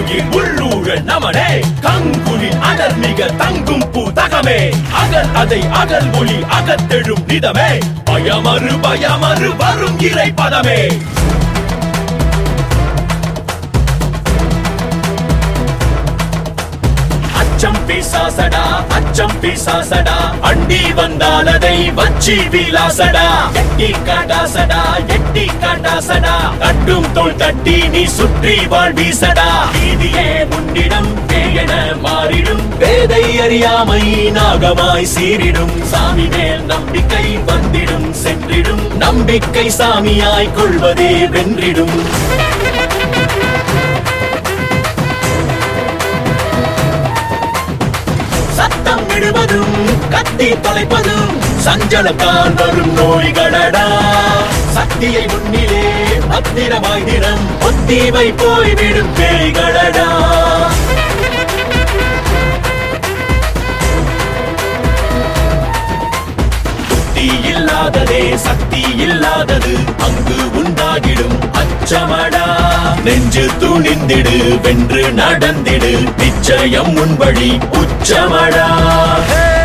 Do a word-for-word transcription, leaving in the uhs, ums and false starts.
உயிர் உள்ளூர நமனே கங்குலின் அடர் மிக தங்கும் பூதகமே அகல் அதை அகல் ஒளி அகத்தெழும் நிதமே பயமறு பயமறு வரும் இறை பதமே அச்சம் பிசாசடா அச்சம் பிசாசடா அண்டி வந்தால் அதை வச்சி விலாசடா எட்டி காட்டாசடா எட்டி காட்டாசடா தட்டும் தோள் தட்டி நீ சுற்றி வாழ்வீசடா நீதியே உன்னிடம் பேயென மாறிடும் வேதை அறியாமை நாகமாய் சீரிடும் சாமி மேல் நம்பிக்கை வந்திடும் சென்றிடும் நம்பிக்கை சாமியாய் கொள்வதே வென்றிடும் சத்தம் விடுவதும் கத்தி தொலைப்பதும் சஞ்சலத்தான் வரும் நோய்களடா சக்தியை முன்னிலே பத்திரமாய் தினம் ஒத்திவை போய்விடும் பேய்களடா புத்தி இல்லாததே சக்தி இல்லாதது அங்கு உண்டாகிடும் அச்சமடா நெஞ்சு துணிந்திடு வென்று நடந்திடு நிச்சயம் உன் வழி உச்சமடா.